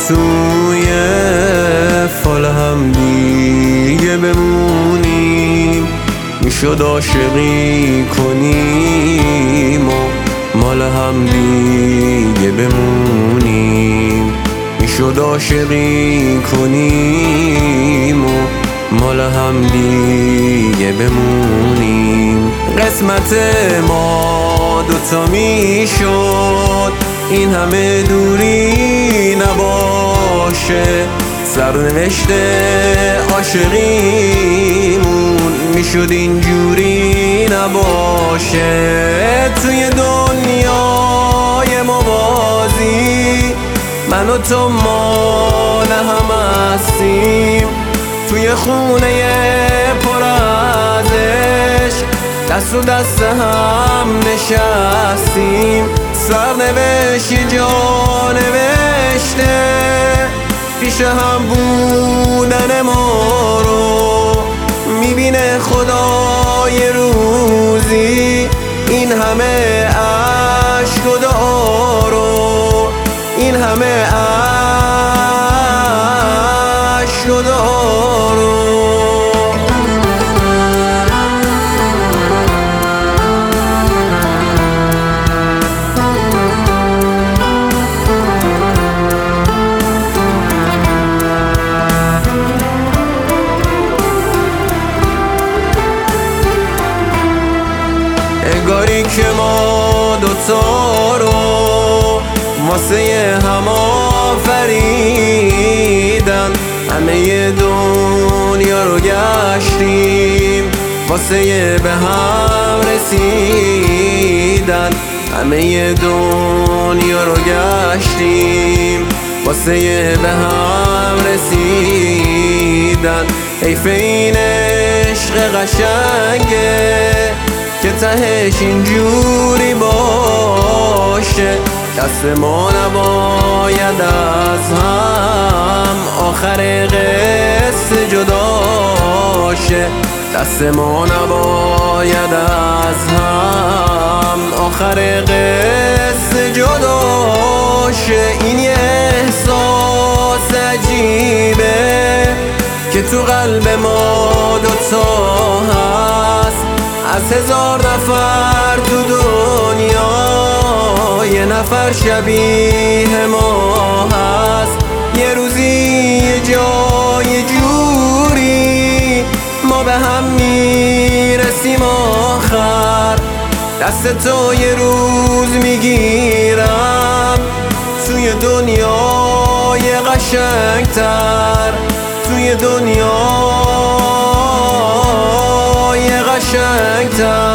توی فال هم دیگه بمونیم، میشد عاشقی کنیم و مال هم دیگه بمونیم، میشد عاشقی کنیم و مال هم دیگه بمونیم. قسمت ما دوتا میشد این همه دوری نباشه، سرنوشت عاشقیمون میشد اینجوری نباشه. توی دنیای موازی من و تو مال هم هستیم، توی خونه پر از عشق دست و دست هم نشستیم. سرنوشت جا نوشته پیش هم بودن ما رو، میبینه خدا یه روزی این همه عشق و دعا رو، این همه عشق و دعا رو. انگاری که ما دوتا رو واسه هم آفریدن، همه دنیا رو گشتیم واسه به هم رسیدن، همه دنیا رو گشتیم واسه به هم رسیدن. حیف این عشق قشنگه که تهش اینجوری باشه، دست ما نباید از هم آخر قصه جداشه، دست ما نباید از هم آخر قصه جداشه. این یه احساس عجیبه که تو قلب ما دوتا هست، از 1000 نفر تو دنیا یه نفر شبیه ما هست. یه روزی یه جا یه جوری ما به هم میرسیم آخر، دست تو یه روز میگیرم توی دنیای قشنگتر، توی دنیای قشنگتر.